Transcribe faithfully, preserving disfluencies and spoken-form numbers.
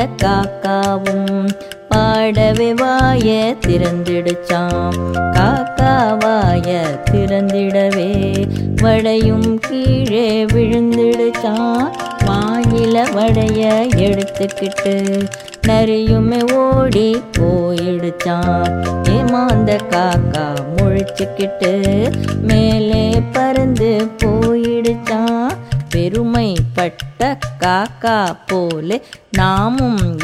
காக்காவும் பாடவே வாய திறந்திடுச்சாம். காக்கா வாய திறந்திடவே வடையும் கீழே விழுந்திடுச்சான். வாயில வடைய எடுத்துக்கிட்டு நரியுமே ஓடி போயிடுச்சான். ஏமாந்த காக்கா முழிச்சுக்கிட்டு மேலே பறந்து போயிடுச்சான். பெருமைப்பட்ட காக்கா போலே நாமும்